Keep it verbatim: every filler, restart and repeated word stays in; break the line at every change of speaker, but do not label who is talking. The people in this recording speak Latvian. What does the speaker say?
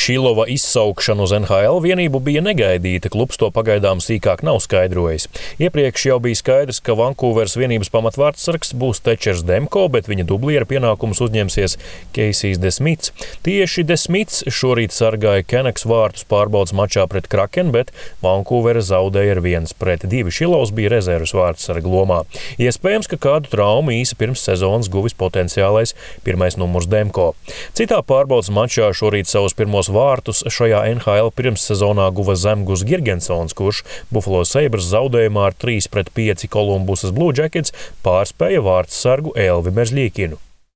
Šilova izsaukšana uz N H L vienību bija negaidīta, klubs to pagaidām sīkāk nav skaidrojis. Iepriekš jau bija skaidrs, ka Vankūveras vienības pamatvārdsargs būs Tečers Demko, bet viņa dubliera pienākumus uzņemsies Keisijs Desmits. Tieši Desmits šorīt sargāja Canucks vārtus pārbaudas mačā pret Kraken, bet Vankūvera zaudēja ar viens pret divi. Šilovs bija rezerves vārdsarga lomā. Iespējams, ka kādu traumu īsi pirms sezonas guvis potenciālais pirmais numurs Demko. Citā pārbaudas mačā šorīt savus pirmos vārtus šajā N H L pirmssezonā guva Zemgus Girgensons, kurš Buffalo Sabres zaudējumā ar trīs pret pieci Kolumbusas Blue Jackets pārspēja vārtsargu Elvi Merzļīkinu.